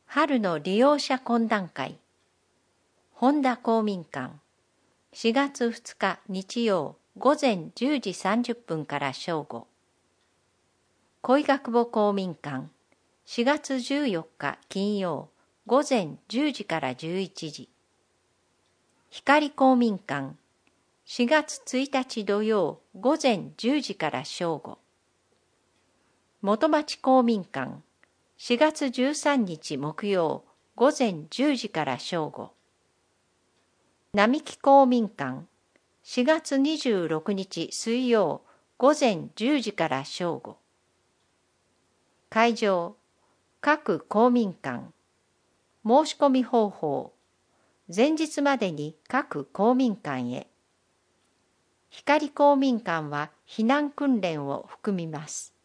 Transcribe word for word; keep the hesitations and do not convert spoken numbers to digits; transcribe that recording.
春の利用者懇談会、本田公民館、しがつふつか日曜午前じゅうじさんじゅっぷんから正午。恋学母公民館、しがつじゅうよっか金曜午前じゅうじからじゅういちじ。光公民館、しがつついたち土曜午前じゅうじから正午。元町公民館、しがつじゅうさんにち木曜午前じゅうじから正午。並木公民館、しがつにじゅうろくにち水曜午前じゅうじから正午。会場、各公民館。申し込み方法、前日までに各公民館へ。光公民館は避難訓練を含みます。